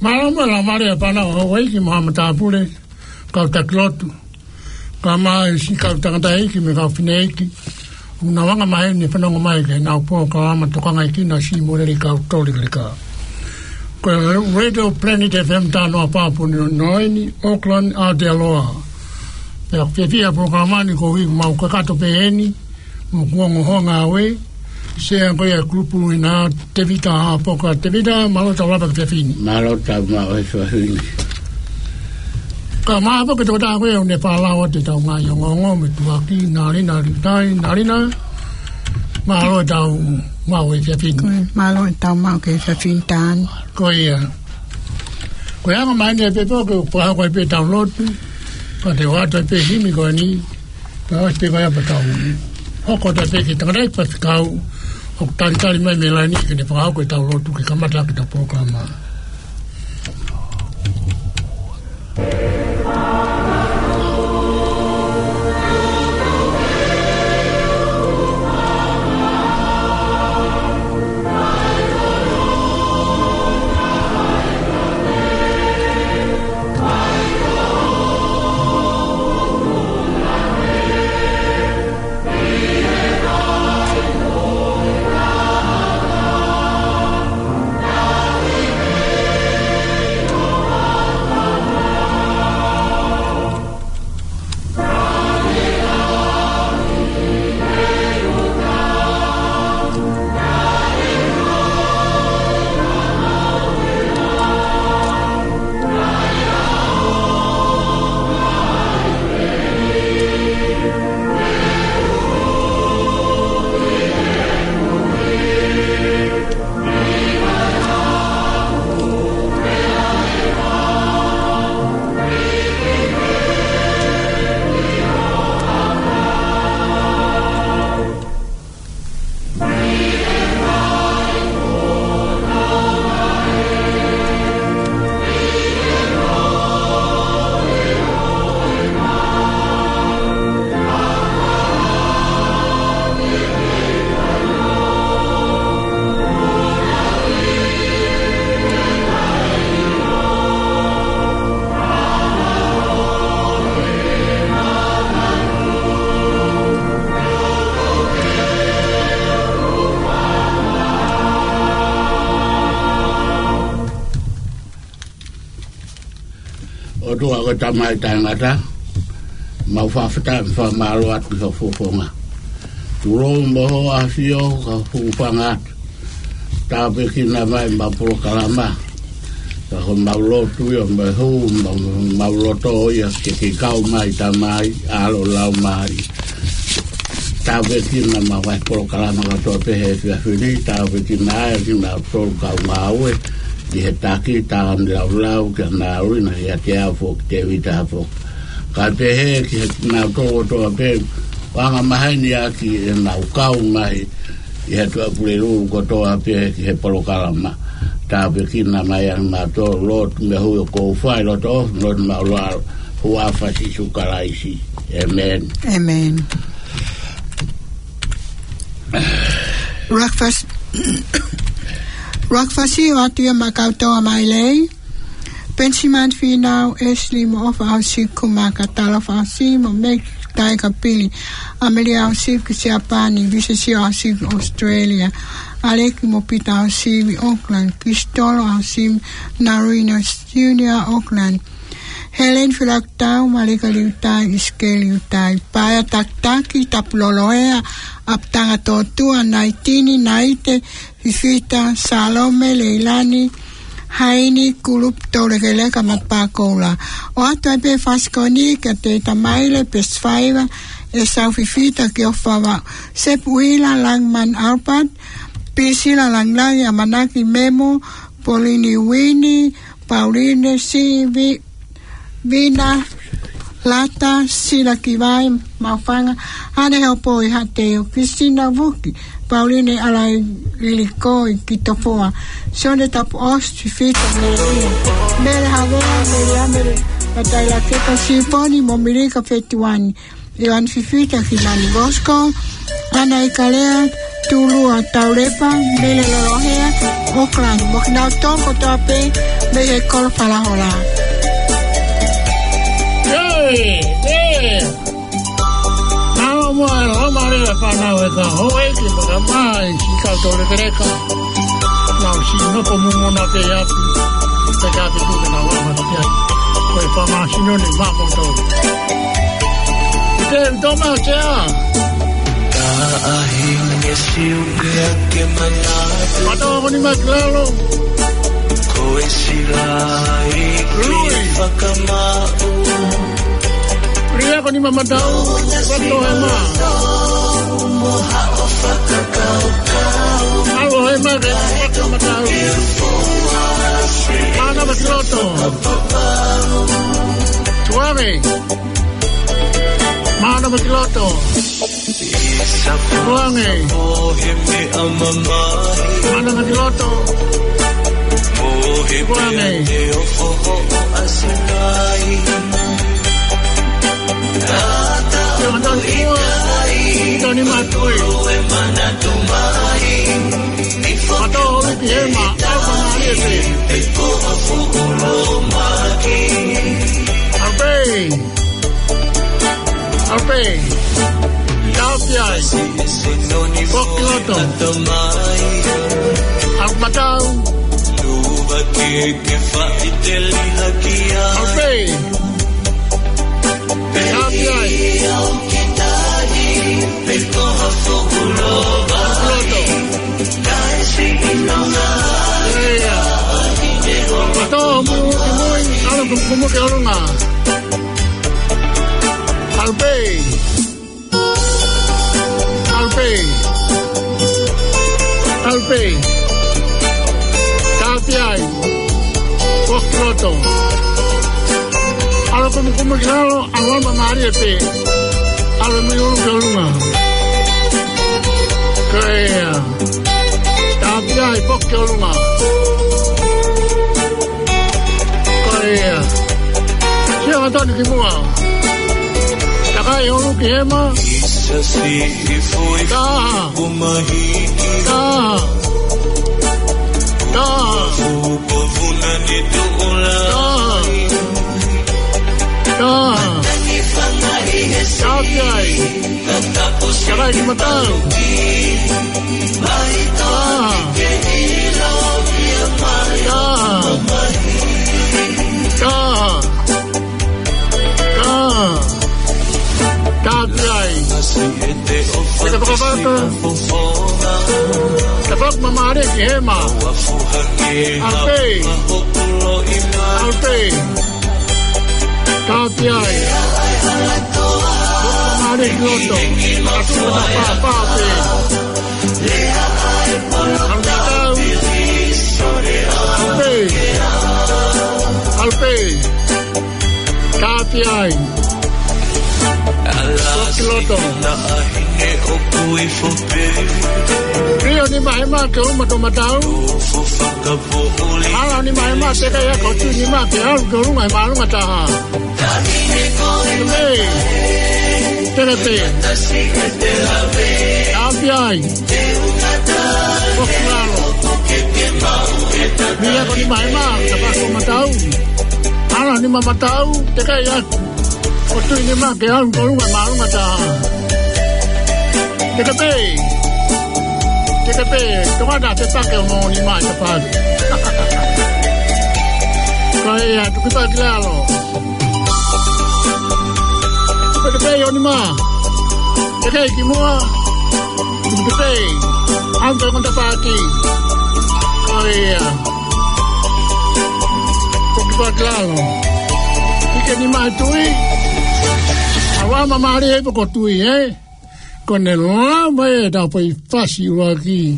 Malama la mare pana o ki mahamata pule ka taklotu. Ka mai si ka tangata ki me ka fineki. Una wanga mai ni pana mai ke na po ka ma to ka ki na si mo le ka tori le ka. Ko Radio Planet FM ta no papu no ni Auckland Aotearoa. Ya fia programa ni ko wi mau ka to peeni mo ko honga we. Se ko ya grupo ina tevita poka tevita malo ta laba ke fini malo ta ma o so fini ka ma po ke to ta ko ne pa la o te ta nga yo ngo me tu aki na na malo ta ma o ke fini malo ta ma ke fini tan ko ya ma ne pe po ko ko pe download ko te wa te pe himi ko ni pa te ga ya pa ta ko ta pe ki ta pa ka o tari mai melani ke ne pa ko ta lo tu ke kamata ke ta programa Tua ko tamai tangata mau fa fata fa malo at ko fofonga turo mo afio ka fufanga ta be kina mai ma pro kalama ka ho malo tu yo me ho malo to ya ke kau mai tamai alo lau mai ta be kina ma vai pro kalama ka to pe he fi ta be kina pro ka mawe di hetaki taam lau ke na uri na ya te afo te vita afo ka te he ki na to pe wanga mahai ni aki na ukau mai ya to apure ru ko to pe ki he polokalama ta pe ki na mai ma to lot me hu ko fai lot of lot ma lo hu afa si su kalaisi amen amen breakfast Rakfasi watia makautoa mailei. Pensiman finau esli mo of ausi kumakatala fasi mo mek tai kapili. Ameli ausi kisiapani visesi ausi Australia. Aleki mo pita ausi Auckland. Kristolo ausi Narina Junior Auckland. Helen filaktau malika liutai iskeli liutai. Paya taktaki tapuloloea aptanga totua naitini naite Fifita, Salome, Leilani, Haini, Kulup, Tolegeleka, Matpakola. O atua pe faskoni ka te tamaile pesfaiva e sau Fifita ki ofawa sepuila langman alpat, pisila langlagi amanaki memo, Polini Wini, Pauline Sivi, Vina, Lata, Sila Kiwai, Mafanga, Hane Hopoi Hateo, Christina Vuki, Pauline alai lilikoi kitopoa. Sone tapu osti fita mere havea mere amere ataila keta siponi momirika fetiwani. Iwan fifita kimani Bosco, ana ikalea Tulua Taurepa, Mele Lolohea, Auckland, Moknau Toko Tope, Mele Kolpalahola. Nao moa Mare whanau e ka hoe ki maka mai si kautore pereka. Nau si noko mumona pe api, te kāte tūne nā wāmata te ai. Koe whamāsino ni māko tau. Te tō mau te a. Ahinge siuke ke manatu. Matoa ni maklalo. Koe silai ki whakamau. Ria ko ni mamatau. Wato he mā. Moha o whakakaukau. Alo he mā ke whakamatau. Mana makiloto. Tuare. Mana makiloto. Tuange. Mana makiloto. Tuange. Ito ni matui. Mato huli ki hema. Alpa mariete. Alpe. Kaupiai. Pokiloto. Alpatau. Alpe. Kaupiai. Mato mui. Alo kumu ke orunga. Alpe. Kaupiai. Pokiloto. Alo kumu ke alo awamba mariete. Alo miuru ke orunga. Kaya. Kaupiai pokiolunga. Kaya. Siya matoni kimua. Takai olu ki hema. Kaupiai. Takai ki matau. Kaupiai. Kita pakapata. Tapak mamari ki hema. Alpe. Kaupiai. Mamari ki loto. Aku papape. Alpe. Kaupiai. Pokiloto. Rio ni mahema ke uma to matau. Ala ni mahema te ka ya kotu ni ma ke al ko runga ma runga ta ha. Te. Kaupiai. Pokiloto. Ria ko ni mahema ka pa ko matau. Ala ni mamatau te ka ya kotu ni ma ke al ko runga ma runga ta ha. Tekape, tomada te pake o moni mai te pake. Kaya, tukipa kilalo. Tekape, onima. Tekape, kimua. Tekape, ante konta pake. Kaya. Tukipa kilalo. Ike ni mai tui. Awama mari hepo ko tui, Con el lama da poi fasi waki.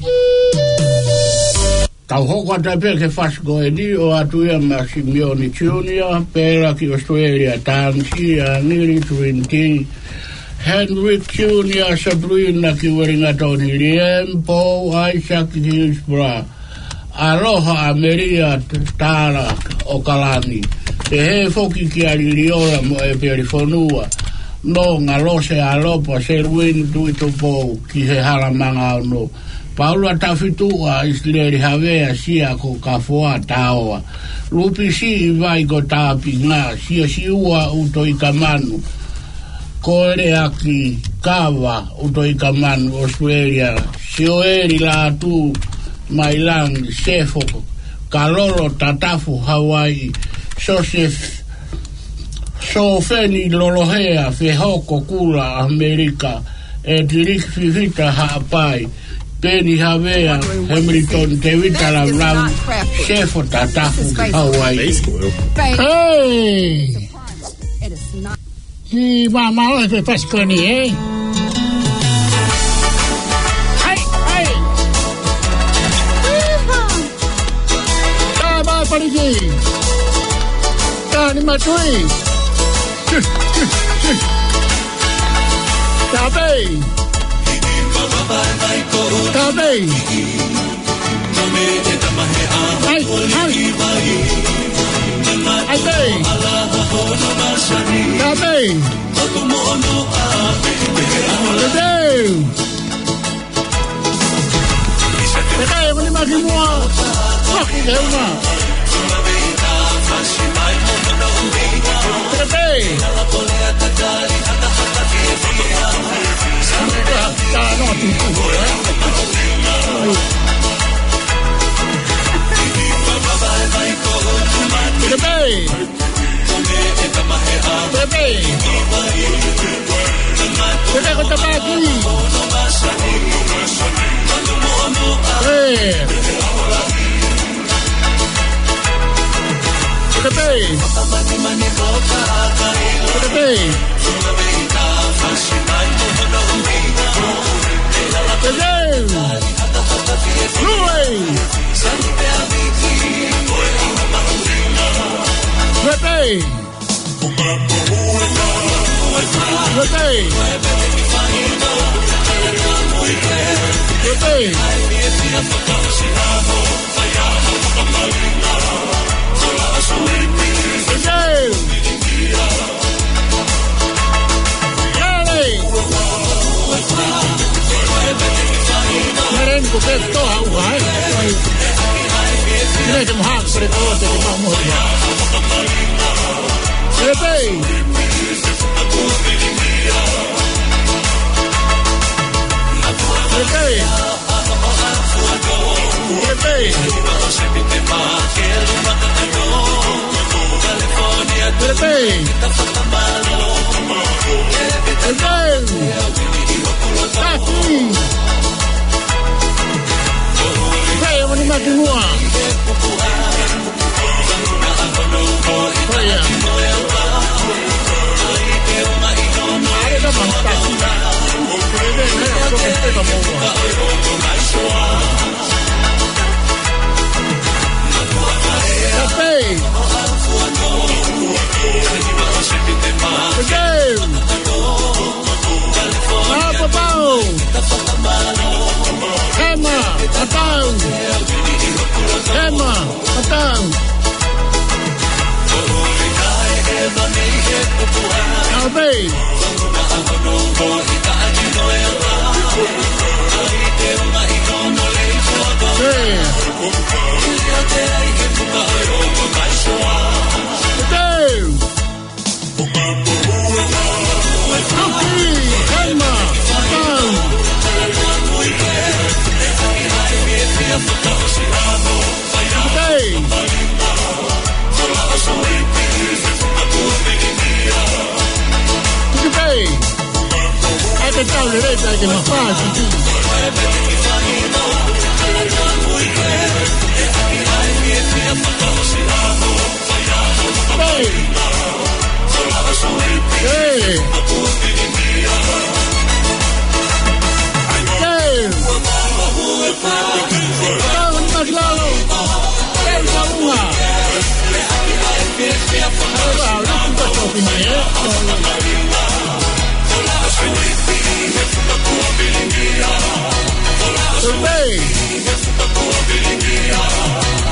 Tau hoko ata pe ke fasgo e di o atu ia Massimione Junior, pera ki Australia Tansia, Nili Twinty, Henrik Junior, Sabrina ki Weringa Tony Liem, Paul Isaac Hillsborough, Aloha Ameria Tara o Kalani, te he foki ki Aliliola mo e perifonua, no ngalo se alopa se ruin tu to po ki he hala manga no Paulo tafitu a Israeli havea sia ko kafoa taoa lupi si vai go tapi nga sia siua uto ikamanu koere aki kawa uto ikamanu Australia sioeri la tu mailang sefo kalolo tatafu Hawaii Joseph Sofeni lolohea fehoko kula Amerika tirik fifita hapai Penny Havea Hamilton Tevita la Blau Chefo tatafu Hawaii Hey Hi mama e pesconi Hai Taba parigi Tani matui Tabe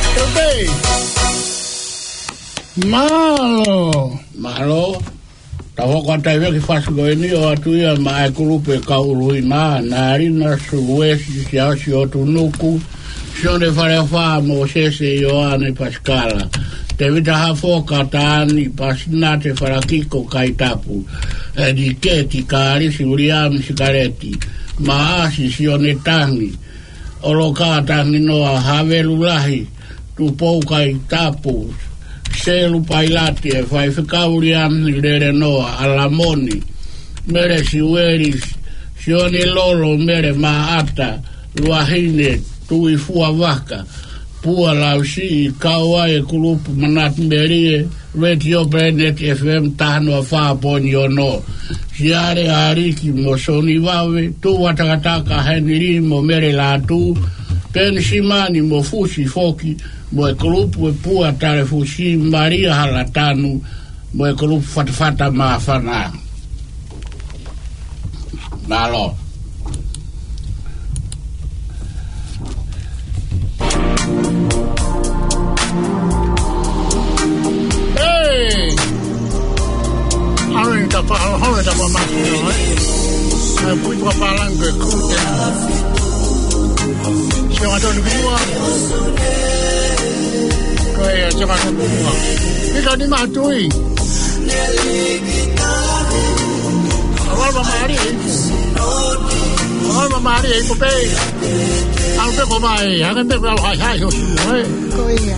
Malo. Malo. Tawa kwa tai weki whasgoeni o atuia ma e kurupe kaurui nā, nā rina suwesi si asi o tunuku, sione whare wha mo sese Ioane Pascala. Te vita hafoka taani pasina te wharakiko kai tapu, e di keti ka arisi Uriam Sikareti, ma asi sione tangi, olo ka tangi noa havelulahi, tu pou kai tapu, selu pailati e fai whikauriam ni lere noa alamoni mere siueri sioni lolo mere maata luahine tui fua waka pua lausi kaua e kulupu manat merie Radio Planet FM tahano a whaaponi o no siare ariki mo soni wawe tu watakataka heniri mo mere la tu pensimani mo fusi foki mo e kulupu e pua tare fusi Maria Halatanu mo e kulupu fatafata maafana nalo hey hore tapa masino ai pui papalango e kute se wa tonu bua koe se wa tonu bua ika di matui Alba Maria e cope alpe ko mai hagan pe al hai ho Koia.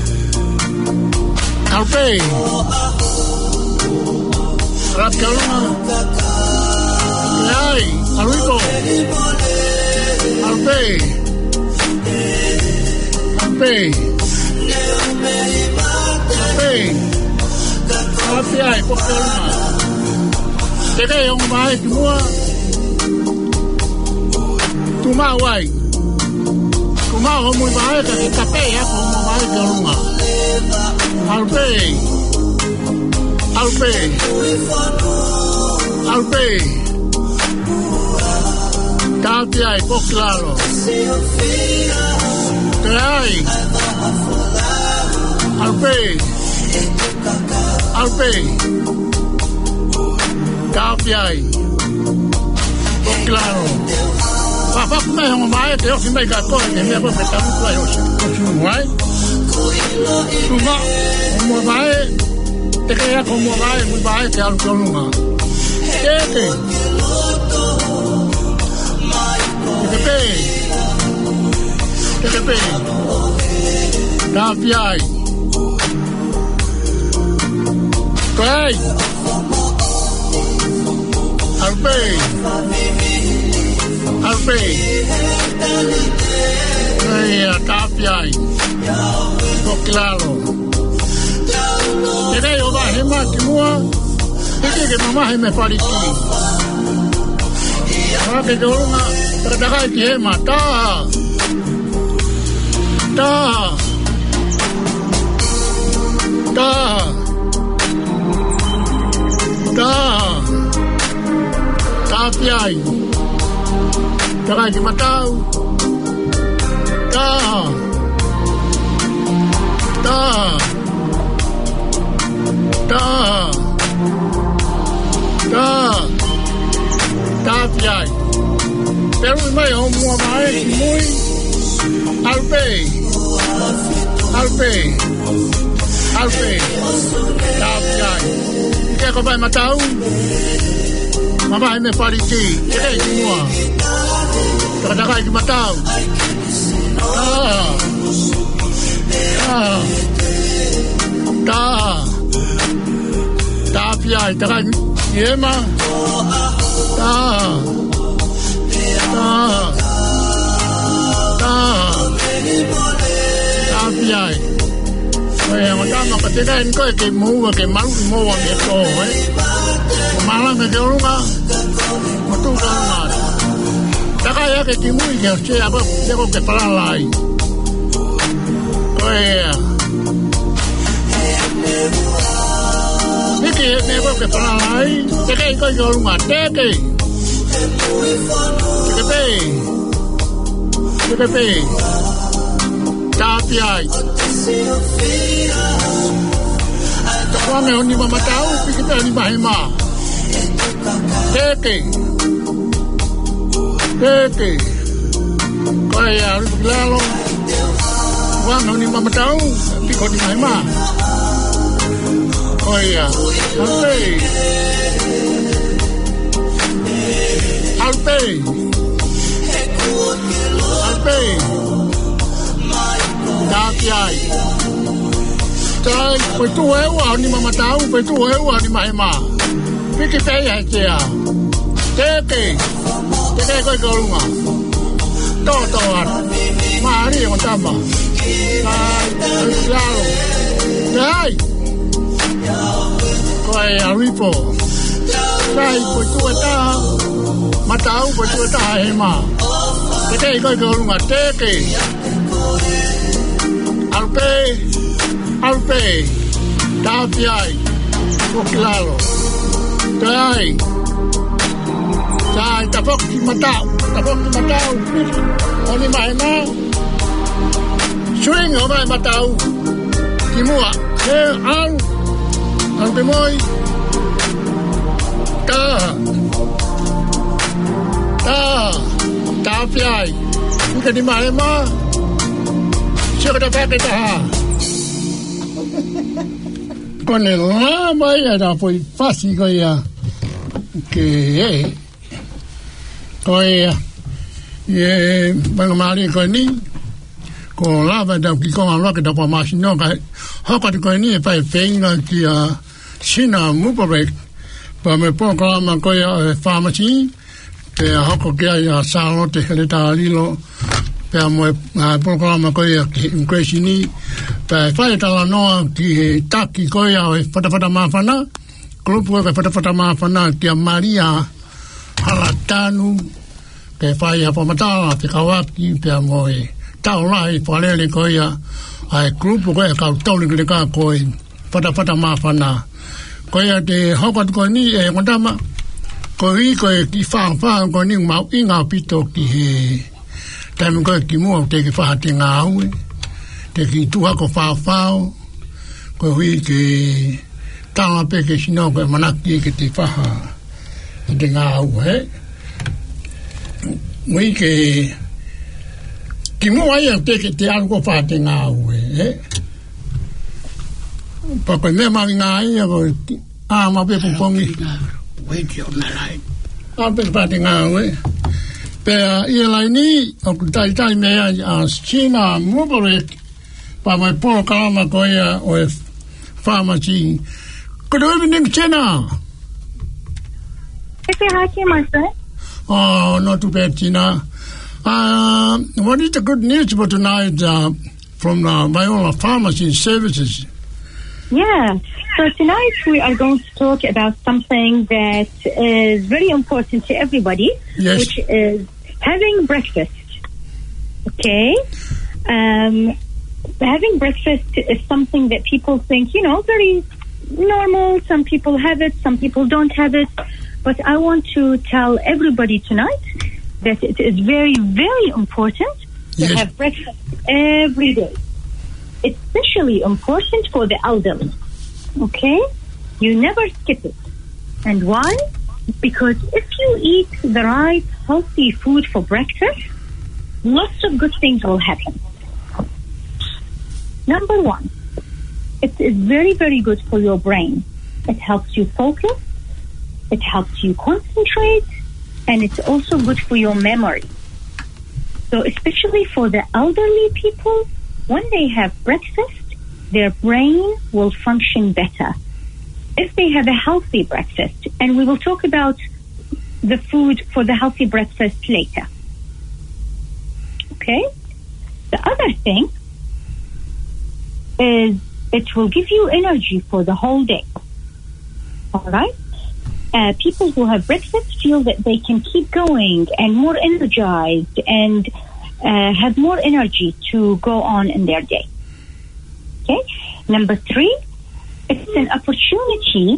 alpe Rapkaluna ai aluiko alpe ai Rapkaluna te kai on mai tua tu mawai kuma ho muy mai ka kape ya ko mai galunga alpe Tati ai po claro Trai alpe Tati ai po claro Papa come un mai che ho fin dai gattoni che mi ha portato qua io ci vuoi tu ma un mai te che ya como vai che al coluna che da piai coi alpe tapiai claro te dei ova hema timua te mamá me fariki ahora que yo una trataga que mata tapiai Tara que matau. Piai. Pero mai o mo mai muy alpe. Piai. Que ko vai matau? Mama me pariti. Que é moi. Kadang-kadang cuma tahu. Tapi ya, itu kan, ya mah. Tapi ya, yang utama ketika engkau kemalu itu, malah ngejauh mah, betul kan? Takaya que timui que se aba debo que para lá. Oye. Niki debo que para lá. Te que yo uma teke. Te Tapi ai. Te kwame oni mama tau, kita ni bahema. Teke. Koe a ripu lalo. Wang ni mama tau. Piko ni maima. Koe a. Alpe. Dati ai. Tai, koe tu hewa ni mama tau. Koe tu hewa ni maima. Piki peia hekea. Teke koe kolunga. Toto at. Maari o tama. Lalo. Nei. Koe a ripo. Tai, koe tu eta. Matau, koe tu eta he ma. Teke koe kolunga. Teke. Alpe. Dati ai. Kokilalo. Tai, tapok di matau. Oni maina. Swing o mai matau. Kimua, al bemoi. Ta piai. Ika di maina. Siapa dah pakai dah. Con el lama era foi fácil goia que goia bang mari ko ni ko lava da ki ko ala que da pa machine ka ha ka ko ni pa fenga ki a sina mu pa me po ko ma ko ya pharmacy que ha ko que ya salon te le ta lilo pe mo programa ko ya ko sini pe fa ta la no ki taki ko ya fata mafana grupo ko fata mafana ki Maria halatanu ke fa ya pa mata te kawaki pe mo ta lai fa le ko ya ai grupo ko ka to le ka ko fata mafana ko ya te ho ko ni e ngama ko ki fa ko ni ma inga pito ki Tama koe ki mua te ke whaha te ngā ue, te ki tuha ko whawhao, koe hui ke tāma pe ke sinau koe manaki ke te whaha te ngā ue, Hui ke ki mua ia te ke te alu ko whaha te ngā ue, Pa koe mea mawi ngā ia koe, ma pe pupongi. Wait your night. Pe whaha te ngā ue. Pea ia lai ni, o ku tai mea a China Mubarak, pa mai polo kalama ko ia o e pharmacy. Good evening, China. Hi, my friend. Oh, not too bad, China. What is the good news for tonight from Viola Pharmacy Services? Yeah, so tonight we are going to talk about something that is very important to everybody, yes, which is having breakfast. Okay? Having breakfast is something that people think, very normal. Some people have it, some people don't have it. But I want to tell everybody tonight that it is very, very important to have breakfast every day. Especially important for the elderly. Okay? You never skip it. And why? Because if you eat the right healthy food for breakfast, lots of good things will happen. Number one, it is very, very good for your brain. It helps you focus, it helps you concentrate, and it's also good for your memory. So especially for the elderly people, when they have breakfast, their brain will function better. If they have a healthy breakfast, and we will talk about the food for the healthy breakfast later. Okay? The other thing is it will give you energy for the whole day. All right? People who have breakfast feel that they can keep going and more energized and have more energy to go on in their day. Okay? Number 3, it's an opportunity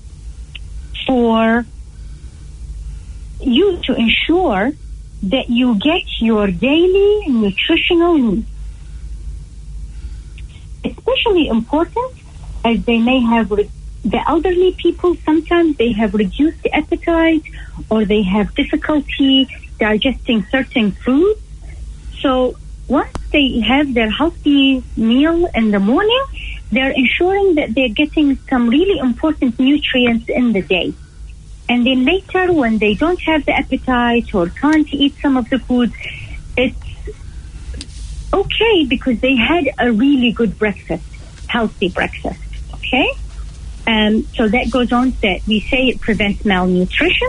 for you to ensure that you get your daily nutritional needs. Especially important as they may have the elderly people, sometimes they have reduced appetite or they have difficulty digesting certain foods. So once they have their healthy meal in the morning, they're ensuring that they're getting some really important nutrients in the day. And then later, when they don't have the appetite or can't eat some of the foods, it's okay because they had a really good breakfast, healthy breakfast, okay? So that goes on that we say it prevents malnutrition.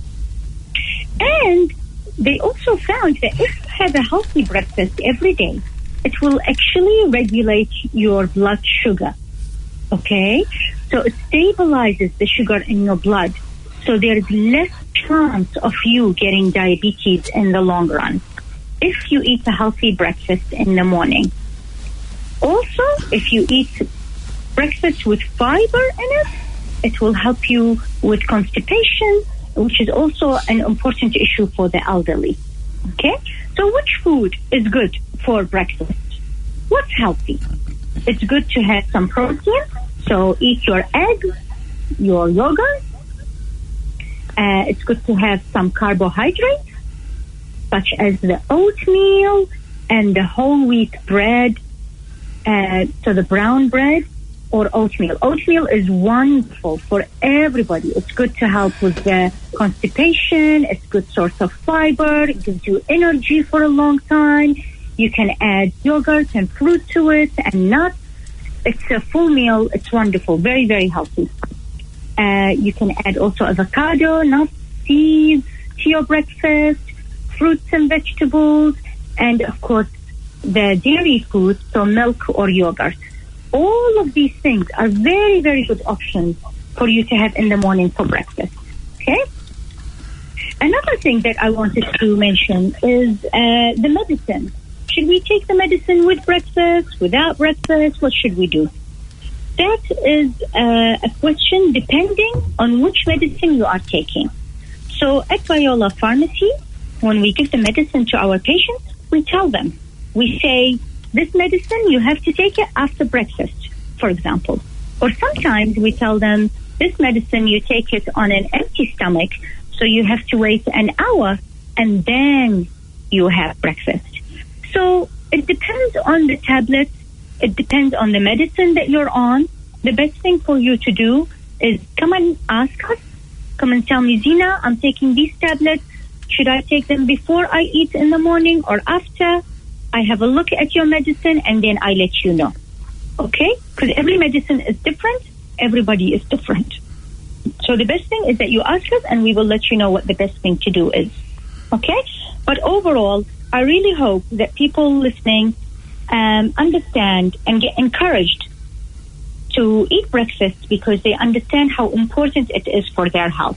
And they also found that if you have a healthy breakfast every day, it will actually regulate your blood sugar, okay? So it stabilizes the sugar in your blood. So there's less chance of you getting diabetes in the long run if you eat a healthy breakfast in the morning. Also, if you eat breakfast with fiber in it, it will help you with constipation, which is also an important issue for the elderly. Okay? So which food is good for breakfast? What's healthy? It's good to have some protein. So eat your eggs, your yogurt. It's good to have some carbohydrates, such as the oatmeal and the whole wheat bread. So the brown bread or oatmeal. Oatmeal is wonderful for everybody. It's good to help with the constipation. It's a good source of fiber. It gives you energy for a long time. You can add yogurt and fruit to it and nuts. It's a full meal. It's wonderful. Very, very healthy. You can add also avocado, nuts, seeds to your breakfast, fruits and vegetables, and of course the dairy foods, so milk or yogurt. All of these things are very, very good options for you to have in the morning for breakfast. Okay? Another thing that I wanted to mention is the medicine. Should we take the medicine with breakfast, without breakfast? What should we do? That is a question depending on which medicine you are taking. So at Viola Pharmacy, when we give the medicine to our patients, we tell them, we say, this medicine, you have to take it after breakfast, for example. Or sometimes we tell them, this medicine, you take it on an empty stomach, so you have to wait an hour and then you have breakfast. So it depends on the tablets. It depends on the medicine that you're on. The best thing for you to do is come and ask us. Come and tell me, Zina, I'm taking these tablets. Should I take them before I eat in the morning or after? I have a look at your medicine and then I let you know. Okay? Because every medicine is different. Everybody is different. So the best thing is that you ask us and we will let you know what the best thing to do is. Okay? But overall, I really hope that people listening understand and get encouraged to eat breakfast because they understand how important it is for their health.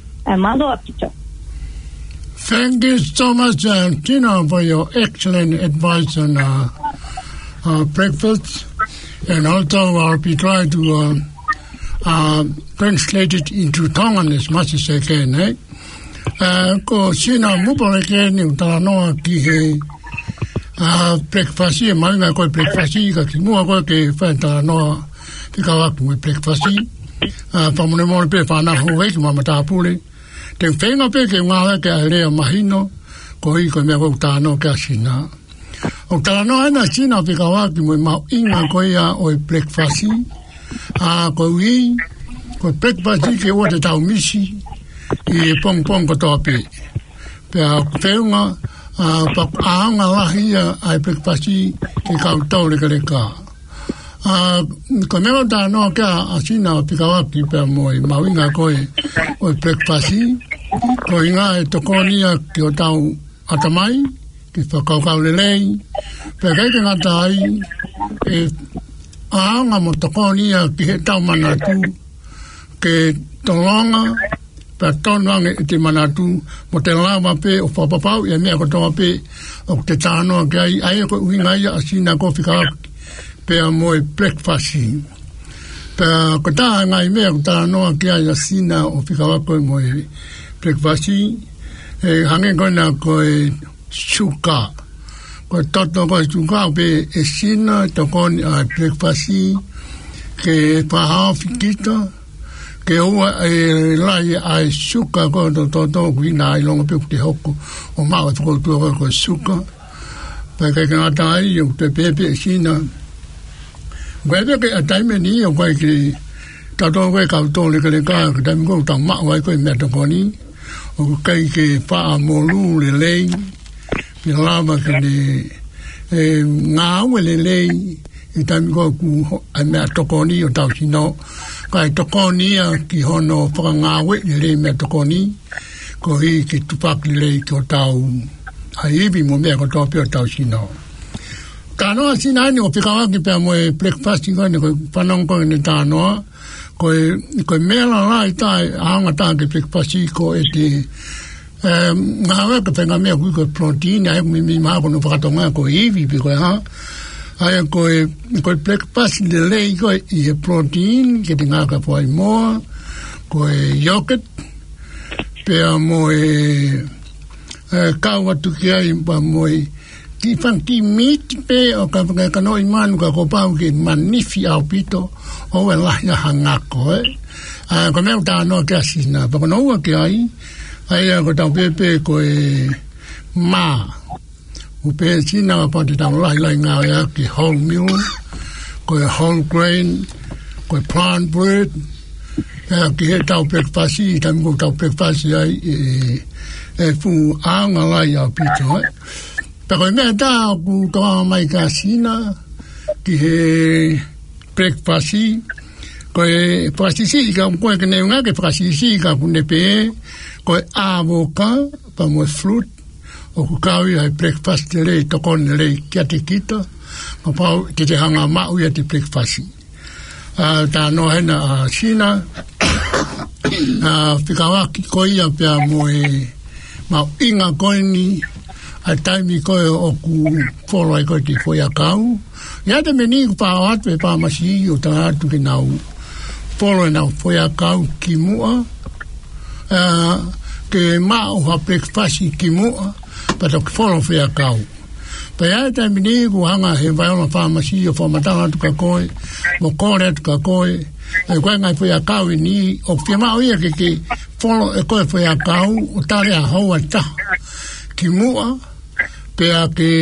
Thank you so much, Tina, for your excellent advice on breakfast. And also I'll be trying to translate it into Tongan as much as I can. Ko sina mupore ke ni utanoa ki he breakfast e mai nga ko breakfast ka ki mua ko ke fa utanoa ki ka wa ku breakfast pa mo mo pe fa na ho e ki mama ta pule te fenga pe ke nga ke ale mahino ko I ko me ko utanoa ka sina utanoa na sina pe ka wa ki mo ma inga ko ya o breakfast ko wi ko breakfast ke o te tau misi I pong ko topi. Pea whenga, pa aanga lahi ai breakfasti ki kautau leka leka. Ko mea ta noa kia asina o pikawaki pea moi mawinga koe o breakfasti. Ko inga e tokonia ki o tau atamai, ki whakaukau lelei. Pea keike ngata ai, e aanga mo tokonia ki he tau manatu, ke tolonga, pa tonanga I te manatu mo te lama pe o whapapau ia mea kotoa pe o te tānoa ki ai ko uhinga ia asina ko whikaaki pe a moe breakfasti pa ko tā ngai mea ko tānoa ki ai asina o whikawako moe breakfasti e hange kona ko e suka ko toto ko suka pe e sina to koni ai breakfasti ke pahao whikita ke ua e lai ai suka ko to kuina ai longa pe te hoko o mau ko ko suka pa ka ka tai o te pepe sina whether ke atai me ni o kai ki ta to ko ka to le ka ta mo ta ma wai ko me to ko ni o kai ke pa mo lu le le ni lama ke ni ngā wele le i tami ko ku a mea tokoni o tau sino kai tokoni a ki hono whaka ngā wele le mea tokoni ko hi ki tupak le ki o tau a iwi mo mea ko topi o tau sino ka noa sina ni o pikawaki pia mo e breakfast ko ni ko whanong ko ni tā noa ko mea la lai tai aanga tā ke breakfast ko e te ngā waka whenga mea kui ko protein ai mi maa kono whakatonga ko iwi pi koe ha ai ko breakfast le lei ko i e protein ke te ngā ka poai moa ko e yogurt pia mo e kaua tuki ai pa mo e ki whanki meat pe o ka kanoi manu ka ko pau ke manifi au pito o e lahia hangako ko mea uta anoa ke asina pa kono ua ke ai ai ko tau pepe ko e ma upe sina pa te tau lai ngā ia ki whole meal ko e whole grain ko e plant bread ki he tau breakfast tami ko tau breakfast ai e fu anga lai au pito pa ko mea tau ku toa mai ka sina ki he breakfast ko e prasisi ka ko e kene nga ke prasisi ka kune pe ko e avoka pa mo fruit o ku kawi ai breakfast le to kon le kia te kita ma pau te hanga mau ia te breakfast ta no hena sina fikawaki ko ia pe mo e ma inga ko ni a taimi ko o ku folo ai ko te foi a kau ia te meni pa at pe pa masi o ta tu ke nau folo na foi a kau ki mua ke mau ha breakfast ki mua pa to folo foi a kau pa ia te meni ku hanga he vai ona pa masi o fo matanga tu ka koi mo kore tu ka koi e koe ngai foi a kau ni o ke mau ia ke folo e koe foi a kau o tare a hoa ta ki mua pea ke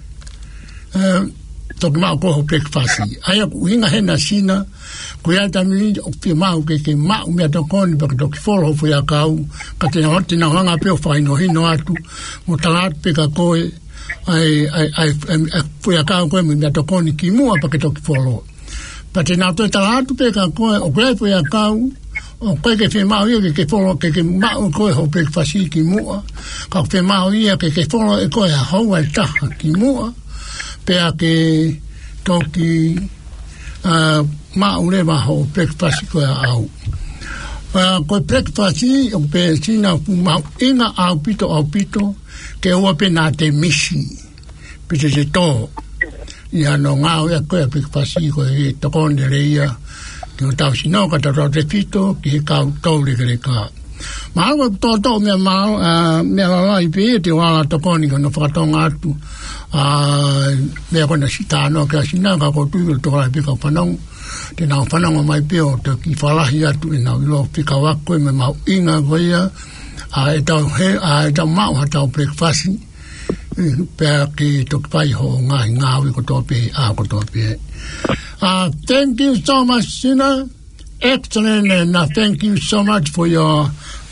toki mau koho breakfast ai aku hinga hena sina ko ia tami o pia mau ke mau mea tokoni pa ke toki folo foi a kau ka te hoti na hanga peo whaino hino atu mo talat pe ka koe ai foi a kau koe mea tokoni ki mua pa ke toki folo pa te nā toi talatu pe ka koe o koe foi a kau o koe ke whi mau ia ke folo ke mau koe ho breakfast ki mua ka whi mau ia ke folo e koe a haua taha ki mua pea ke toki mau rewa ho breakfast koe a au koe breakfast o pe sina fu mau inga au pito ke ua pe nā te misi pite te tō ia no ngau ia koe breakfast koe he tokone reia ki o tau sino ka tau te pito ki he kau tau le kere ka ma awa tō mea mau mea lalai pe te wala tokoni ka no whakatonga atu mea kona sitano ka sina ka koutu i toka lai pika whanong te nau whanonga mai peo te ki whalahi atu i nau ilo pika wako me mau inga koea e tau mau ha tau breakfast pea ki toki pai ho ngāwi ko tōpe ko tōpe thank you so much Sina excellent and thank you so much for your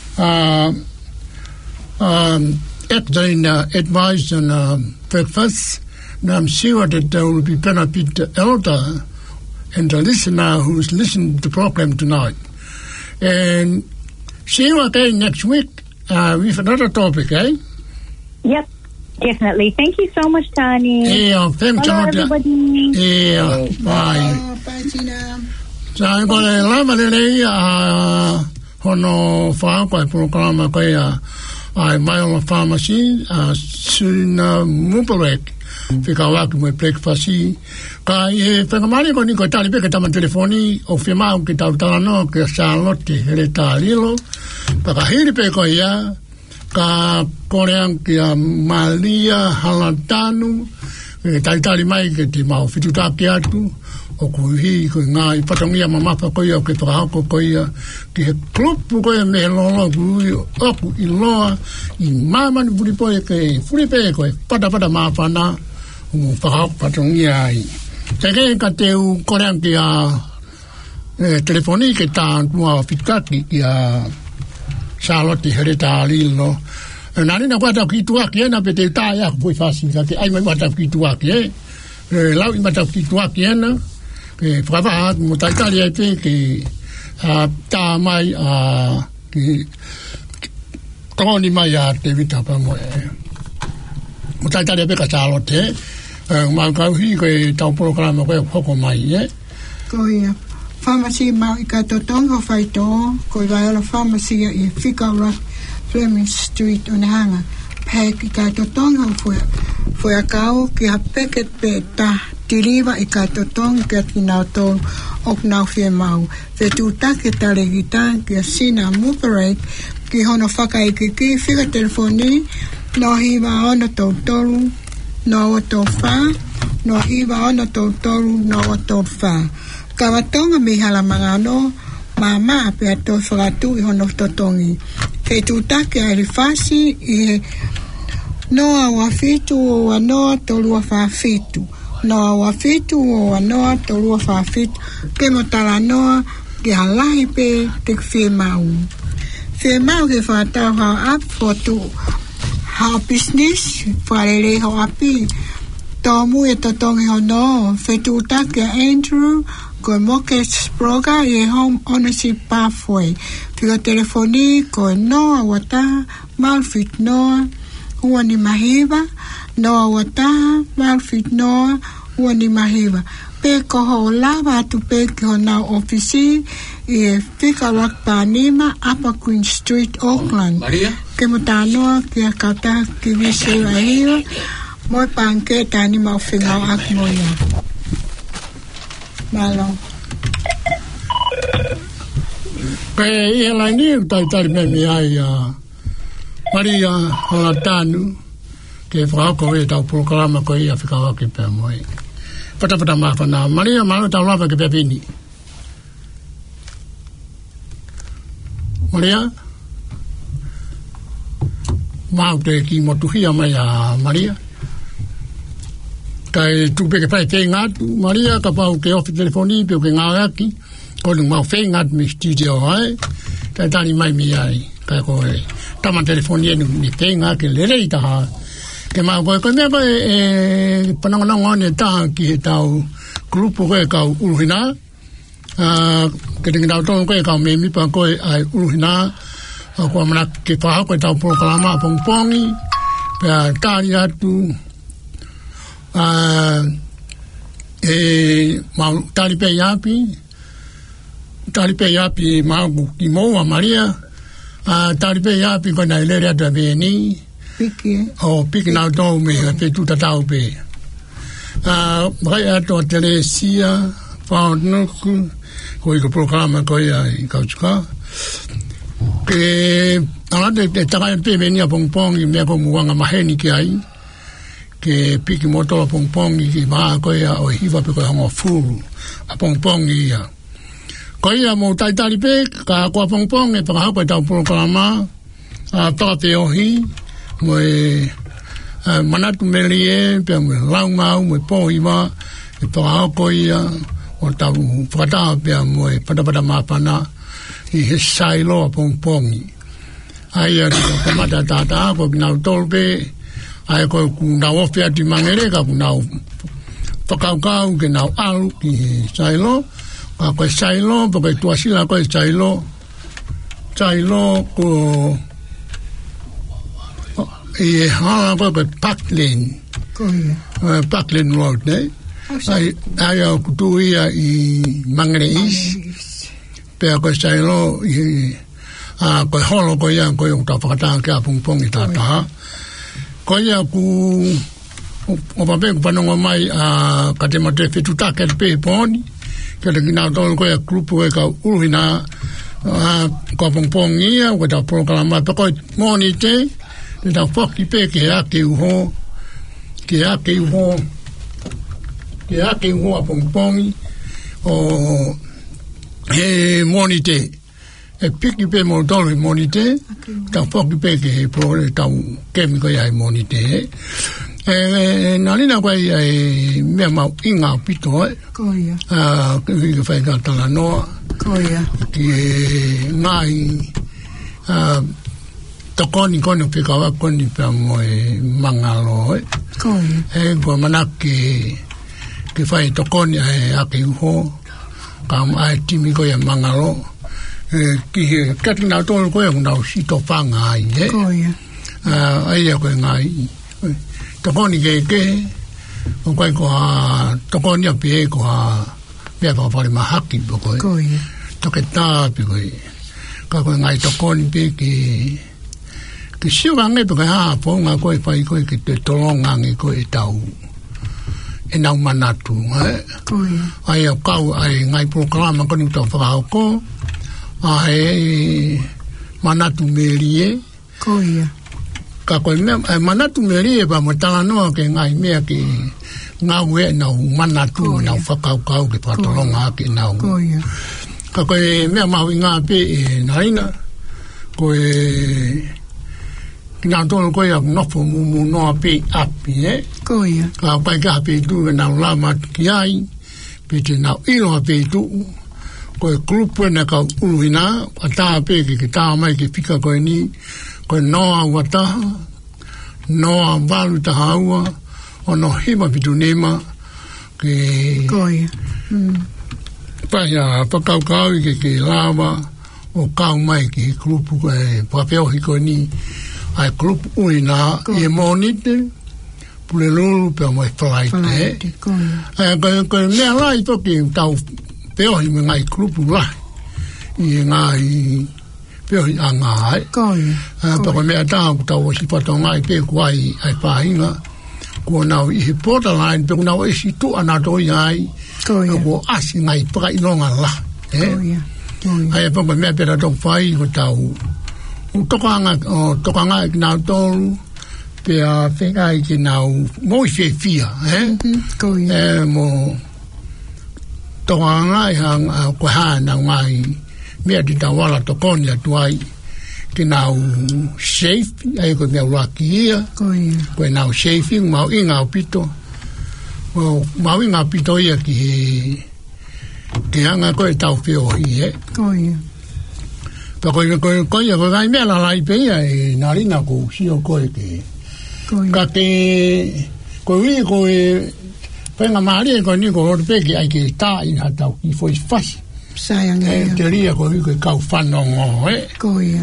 excellent advice on breakfast. And I'm sure that there will be benefit the elder and the listener who's listening to the program tonight. And see you again next week with another topic, eh? Yep, definitely. Thank you so much, Tani. Yeah, thanks Hello, everybody. Yeah, bye. Bye, Tina. So I'm going to lama lelei hono whaako e programa koe ai mai o pharmacy Suna Mubarek whikawaki mo breakfast ka e whakamari ko ni ko tali pe ke tama telefoni o whimau ki tau talano ke Charlotte hele talilo pakahiri pe ko ia ka korean ki a Malia Halatanu e tali mai ke te mau whitutaki atu o kuhi ko nga I patongia mamapa ko ia ke whakahoko ko ia ke he klupu ko ia me lolo kui oku I loa I mamani puripo e ke furipe ko e pata mawhana o whakahoko patongia ai te ke ka te u korean ki a telefoni ke tā mua whitkaki ki a Charlotte Hereta Alilo nani na kwa tau ki tuaki na pe te tā ia ko pui whasi ka ke ai mai matau ki tuaki lau I matau ki tuaki ke whakawha mo taitari ai pe ke tā mai ke toni mai a te vita pa mo mo taitari ai pe ka Charlotte ma kau hi ke tau programa ko hoko mai ko ia pharmacy mau I ka totongo whaito ko I waiala pharmacy I Whikaura Fleming Street o Nehanga pek I ka totongo foi a kau ki ha peket pe ta tiriva I ka totongo ki ati nau tolu ok nau fie mau te tūtake tare gita ki a sina muperate ki hono whakaiki ki whika telefoni no hiwa ono tolu no o tau wha no hiwa ono tolu no o tau wha kawatonga mi hala mangano mama pe ato whakatu I hono totongi ke tūtake ai rifasi I noa wa fitu o anoa tolua whawhitu noa wa fitu o anoa tolua whawhitu ke motala noa ke halahi pe te whemau ke whatau hao up for to hao business wharere hao api tomu e totongi ho no whetūtake Andrew ko Mortgage Broker I Home Ownership Pathway whika telefoni ko noa wata malfit noa hua ni mahiwa noa wata malfit noa hua ni mahiwa pe ko ho lava tu pe ki ho nau ofisi I Whika Rock Panima Upper Queen Street Auckland Maria ke mutanoa ki a kata ki wisi ahiwa moi panke tani mau whingau ak moia malo pe I lai ni taitari me mi ai Maria hola tanu ke whakako e tau programa ko ia whikawaki pe moi pata mawhana Maria malo tau lava ke pe pini Maria mau te ki motuhia mai a Maria kai tupe ke pai te ngatu Maria ka pau ke ofi telefoni pe ke ngaki ko nu mau fe ngat mi studio ai tai tani mai mi ai kai ko e tama telefoni nu mi te ngaki le rei ta ke mau ko me ko e pananga ngone ta ki tau grupo ko ka uruhina ke te ngau ton ko ka me mi pa ko ai uruhina ko mana ke pa ko tau programa pongpongi pe tani atu mau talipe yapi mau ki moa Maria talipe yapi ko na ilere atu aveni piki na tau me pe tuta tau pe mai atu Teresia Whaonuku ko I ko programa ko ia I Kautuka ke alate te takai pe venia pongpongi mea ko muanga maheni ki ai ke piki motoa pongpongi ki maa ko ia o hiva pe ko hongo furu a pongpongi ia ko ia mo taitari pe ka kua pongpongi pa hako e tau programa a toa te ohi mo e manatu melie pe mo lau mau mo e pohiwa e pa hako ia o tau whakata pe mo e pata mapana I he sailo a pongpongi ai a ko mata tata ko kinau tolpe ai ko kuna ofi ati mangere ka kuna whakaukau ke nau alu ki sailo ka koe sailo pa koe tuasila koe sailo ko I hala koe Parkland Road ai au kutuia I Mangere East pe ko sailo ko holo ko ia ko ta whakatanga ke a pongpong I tata ko ia ku o pape ku panonga mai ka te mate whetutake pe poni ke le kina tolu ko ia grupu e ka uruhina ko a pongpong ia ko ta programa pe ko moni te ta whaki pe ke ake uho ke ake uho a pongpongi o he monite e piki pe mo tolu monite ta foki pe ke pro ta kemiko ya monite nalina kwa e me ma inga pito ko ia ke fai ka tala no ko ia ki ngai tokoni kono pe ka koni pe mo mangalo ko ia go manaki ke fai tokoni a ke ho kam ai timi ko ya mangalo ki katina to ko ya na si to panga ai ko ia ai ya ko ngai tokoni ke o ko tokoni a pe ko pe ko pa ma haki ko ia to ke ta pe ko ngai tokoni pe ke si wa ngai pe ha po nga ko pa ko ke te tolonga ngai ko e tau e nau manatu ai kau ai ngai programa ko ni to fa ko ai manatu merie ko ia ka ko me manatu merie ba mo tala no ke ngai me ke nga we na manatu na fa kau ke patolonga ke na ko ia ka ko me ma nga pe na ina ko na to ko ya no fo mu no pe api ko ia ka pa ka pe tu na la ma ki ai pe te na ilo pe tu ko grupo na ka uina ata pe ki ta mai ki pika ko ni ko no wata no valu ta hawa ono hima pitu nema ke ko ia pa ya pa ka ki lava o ka mai ki grupo ko pa pe o ko ni ai grupo uina e monite pule lulu pe mo flight ko me lai to ki tau pe o i ngai grupo la i ngai pe o anga ko pa ko me ta tau si pa to ngai pe ko ai pa inga ko na i borderline pe na o si tu ana do ai ko asi ngai pa i longa la ai pa me pe da to fai ko tau tokanga na tolu pe a fenga ki na mo se fia ko mo tokanga hang ko ha na mai me di ta wala to konya tuai ki na safe ai ko me lucky ko na safe ma inga pito o ma inga pito ia ki anga ko ta fio ie ko pa ko ya ko ai me la lai pe ai na rina ko si o ko ke ka ke ko wi ko pe na mari ko ni ko pe ki ai ke ta in ha ta ki foi fas sayang te ria ko wi ko ka fa no ko ia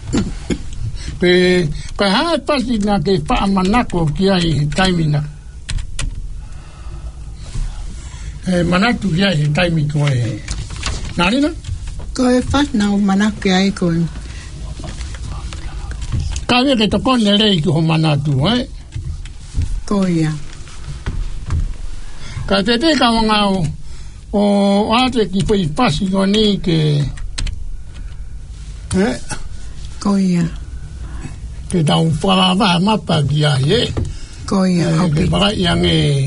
pe ka ha pa si na ke pa manako ki ai taimina manatu ki ai taimi ko na rina ko e fa na manake ai ko ka ve ke to kon le rei ko manatu ko ia ka te ka nga o ate ki poi pasi ko ni ke ko ia ke da un fala va mapa ki ai ko ia ke ba yang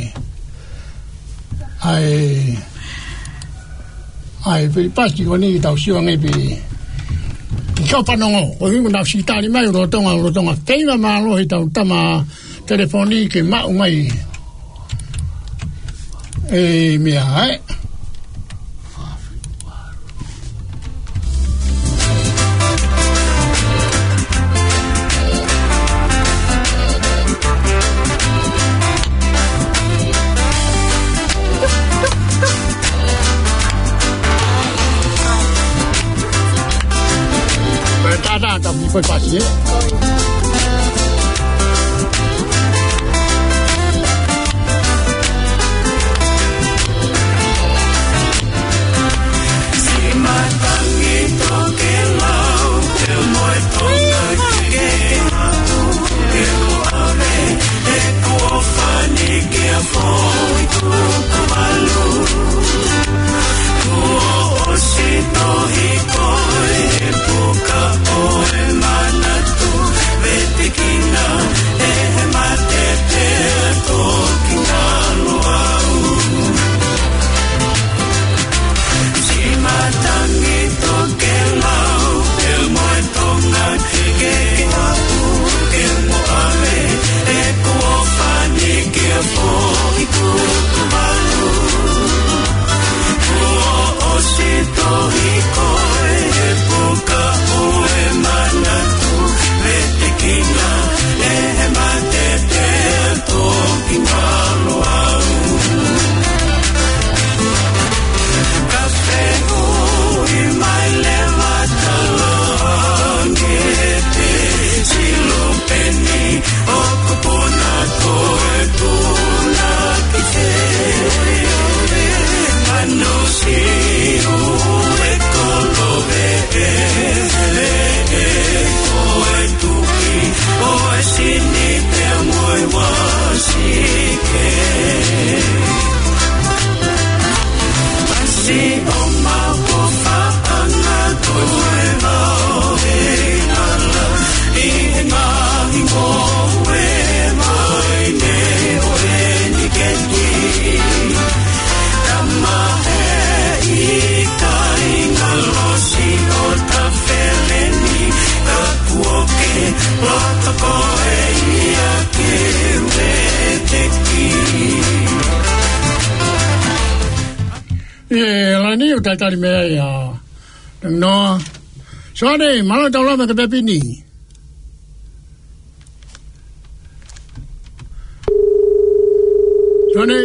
ai poi pasi ko ni da sio ngai bi ko pa no o ni na si ta ni mai ro tonga te ma lo ta tama telefoni ke ma ngai mia da mi foi fácil Manatu Ni o tai tari mea ia noa. Soane, mana tau lama ke pepini. Soane.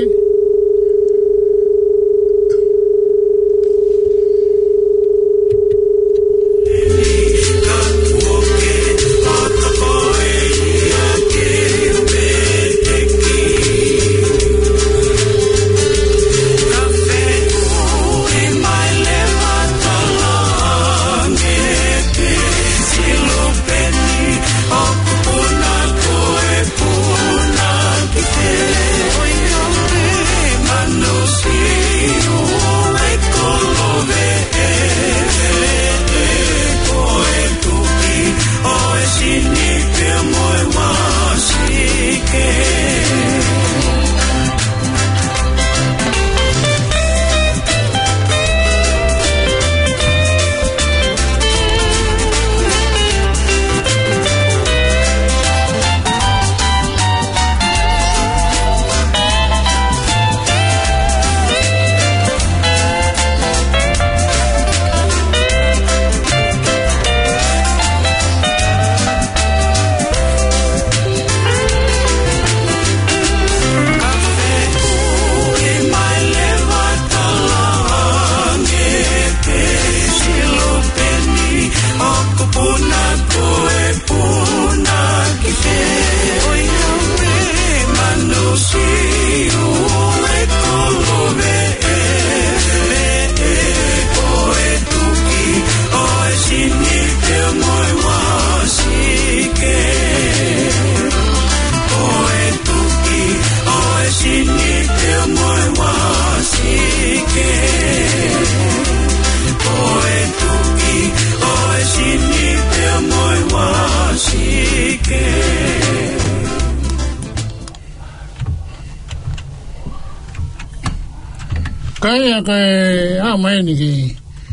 Kaya kaya mai ni ki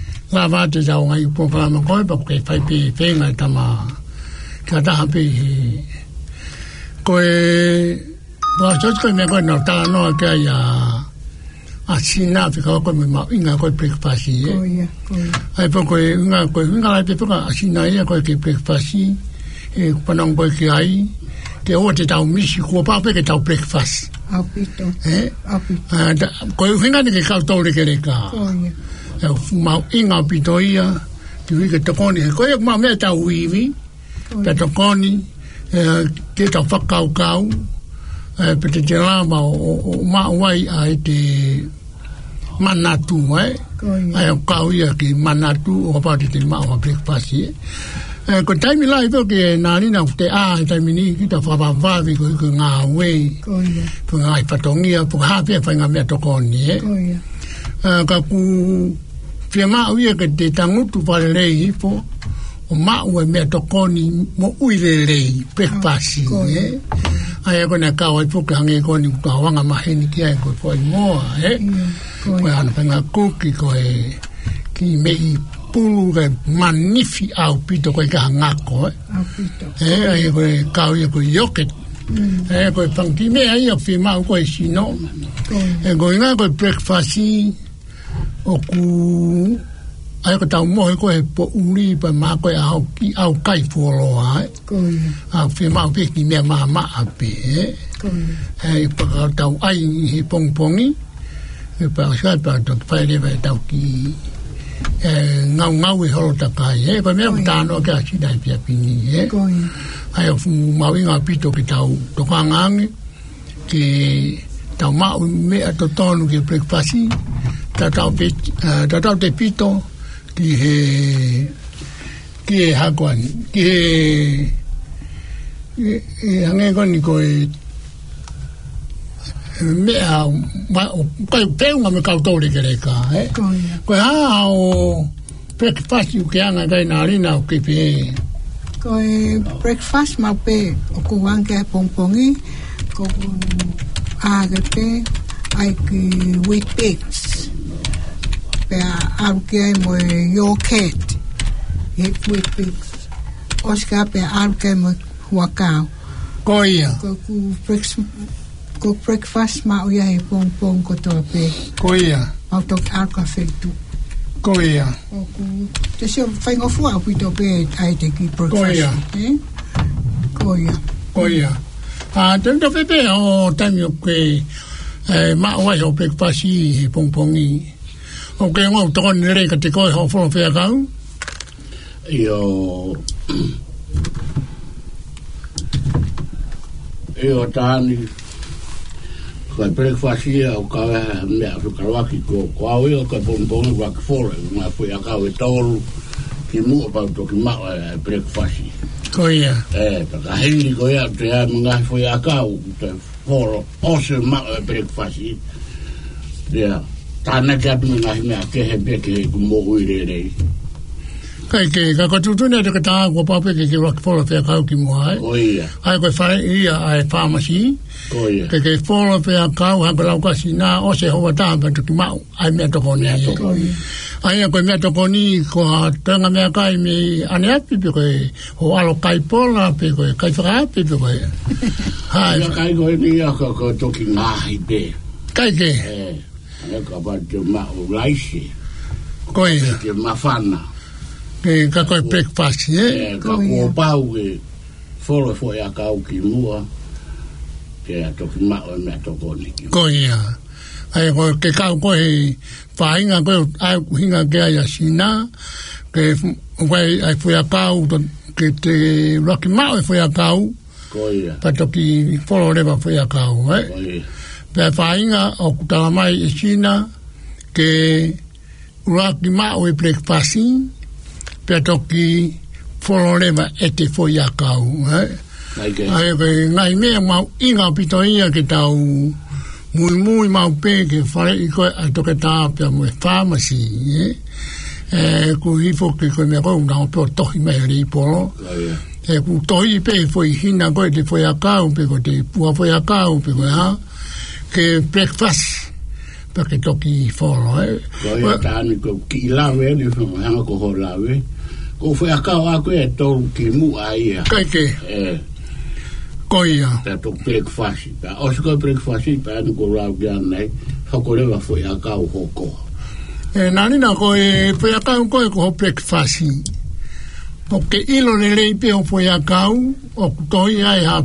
lava te jau ngai po pa ma koi pa ke fai pe ngai tama ka ta pe ko ba jo ko me ko no ta no ka ya a sina pe ko me ma inga ko breakfast ye ai po ko inga la pe ko a sina ye ko ke breakfast e pa non ko ki ai ke o te tau misi ko pa pe ke tau breakfast Apito. Apito. Ko hinga ni ke kautore ke leka. Mau inga apito ia. Ki ke tokoni. Ko ia ma me tau wiwi. Pe tokoni. Ke tau whakau. Pe te te lama o ma wai ai te manatu, Ai o kau ia ki manatu o pa te ma o breakfast ye. Ko taimi lai po ke nani na te taimi ni kita whapawhawi ko ngā wei po ngā patongia po hapea whai ngā mea tokoni ka ku whia maa uia ke te tangutu pare rei po o maa ue mea tokoni mo uire rei breakfast ai ko na kau ai po ke hange ko ni kua wanga maheni ki ai ko i moa ko ana whanga kuki ko ki mei pulu ke manifi au pito ko ka ngako ai ko kau ia ko yoket ko panki me ai o firma ko sino ko nga ko breakfast o ku ai ko tau mo ko po uri pa ma ko au kai folo ai firma pe ki me ma ape ai pa tau ai pongpongi pa sa pa to pa le va tau ki ngau e holo takai pa mea mutano ke asi dai pia pini ai o fu mawinga pito ki tau tokangangi ki tau mau mea to tonu ki breakfast tatau te pito ki he hakuani ki he hange koni ko mea kai peunga me kautou le kereka ko ha o breakfast u ke anga dai na rina o ke pe ko breakfast ma pe o ku wanke pongpongi ko aga pe ai ki wheat bix pe au ke mo yo ket wheat bix oska pe au ke mo wakao ko ia ko breakfast ma o ia e pong ko to pe ko ia auto café tu ko ia o ku te se fai ngo fu a to pe ai te ki breakfast ko ia tento pepe o tamio ke ma o ai o breakfast e pong o ke ngo to kon re ka te ko ho fo fe ka Io tani ko breakfast ia o ka me a karwaki ko io ka pompong wa ka fora ma foi a ka e tolu ki mu pa to ki ma breakfast ko ia ka hili ko ia te a mga foi a ka o te fora o se ma breakfast ia tana ka me me ke he be ke mo uire kai ke ka tutu ne te ta ko pa pe ke rock for fe ka ki mo ai ai ko fa ia ai pharmacy ke for fe ka ha ka ka sina o se ho ta ba tu ma ai me to ko ne ai ko me to ko ni ko tanga me kai mi ane api pe ko ho alo kai pola pe ko kai fra pe ko ai kai ko ni ko to ki ngai be kai ke ai ko ba tu ma o laisi ko ia ke mafana ke ka ko breakfast ka ko pau e folo fo ya ka o ki mua ke to ki ma o me to ko ni ko ia ai ko ke ka ko e fainga ko ai hinga ke ai sina ke vai ai fo ya ka o ke te rocky ma fo ya ka o ko ia pa to ki folo le fo ya ka o pe fainga o ta mai sina ke rocky ma o breakfast pe toki foloreva e te foi a kau ai ngai mea mau inga pito ia ke tau mui mau pe ke whare i koe a toke tā pia mo e pharmacy ku hifo ke koe mea koe unao peo tohi mea ri polo ku tohi pe foi hina koe te foi a kau pe koe te pua foi a kau pe koe ha ke breakfast pe ke toki folo koe tāni ko ki lawe ni hanga ko ho lawe ko foi a ka wa ko e to ki mu ai kai ke ko ia ta to breakfast ta o ko breakfast pa no ko ra ga nei fa ko le va foi a ka ho ko nani na ko e foi a ka ko breakfast porque ilo le le pe o foi a ka o to ia ha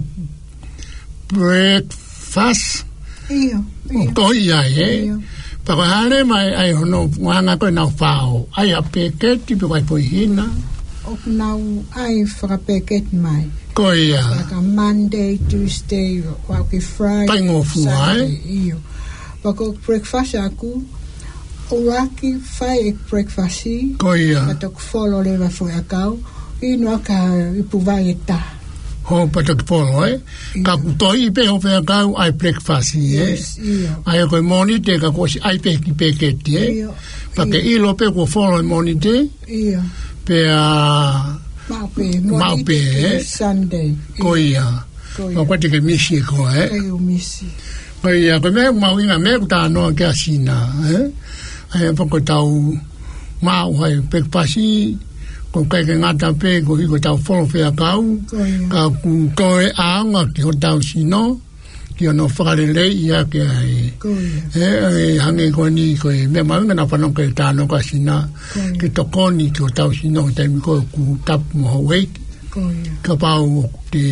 breakfast to ia pa hare mai ai hono wana ko na fao ai a peket pe vai foi hina o na ai fra peket mai ko ia like a Monday Tuesday or Friday pango fu ai io pa ko breakfast aku o raki fai breakfast ko ia pa to follow le va foi akau i no ka i puvai ta ho pa to polo ka kutoi pe ho pe ka ai breakfast ai ko monite ka ko ai pe ki peket pa ke ilo pe ko follow monite pe a mau pe Sunday ko ia ko te ke misi ko misi ko ia ko me mau ina me ta no ke asina ai pa ko tau mau ai breakfast ko kai ke ngata pe ko hiko tau folo fea kau ka ku koe aanga ki ho tau sino ki ono whakare lei ia ke ai hange ko ni ko me maunga na whanong ke tāno ka sina ke tokoni ki ho tau sino ki taimi ko ku tapu mo hawei ka pau te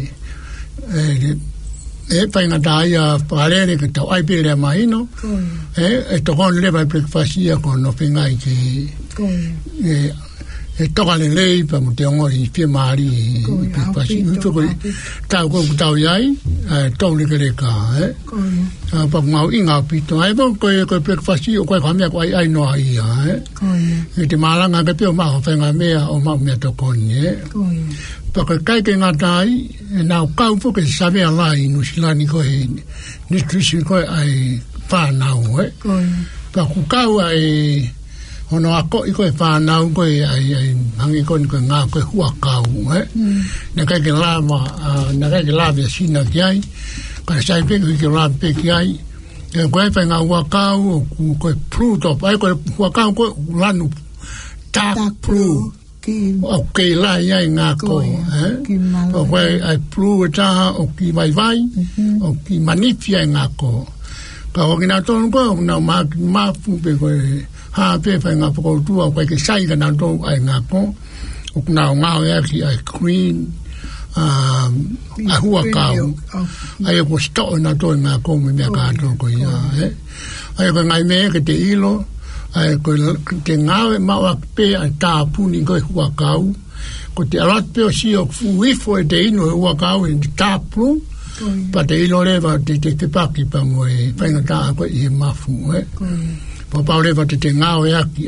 pai ngata ia whakarere ke tau aipe lea mahino tokoni le vai breakfast ia ko no whengai ke e toka le lei pa mo te ongo i pia maari pa si uto ko tau ko tau yai tau le kere ka pa ngau inga pito ai bo ko breakfast o ko kamia ko ai no ai e te malanga ka pio ma fa nga mea o ma me to ko ni pa ka kai ke ngatai na ka fo ke sabe ala i no silani ko nutrition ko ai pa na pa ku ka ai ono ako iko e whanau koe ai hangi koe koe ngā koe hua kau na kai ke lāma a sina ki ai ka sai peki ki lāma peki ai koe whai ngā hua kau o koe pru top ai koe hua kau koe lanu tak pru o kei lai ai ngā koe o koe ai pru e taha o ki vai o ki manifi ai ngā koe ka hoki nā tonu koe o nā māpu pe koe ha pe fa nga po tu o ke sai ga na do ai nga ko o na nga ya ki ai queen a hua ka ai ko sto na do nga ko me ka do ko ya ai ko ngai me ke te ilo ai ko te nga ma wa pe ta pu ni ko hua ka ko te alat pe o si o fu fo de no hua ka in ta pu pa te ilo le va te pa ki pa mo e fa nga ta ko i ma fu pa paure va te ngao ya ki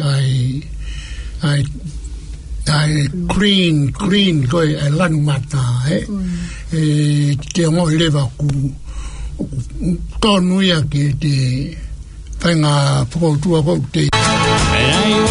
ai green ko ai lanu mata te ngo le va ku tonu ya ki te fa nga po tu ko te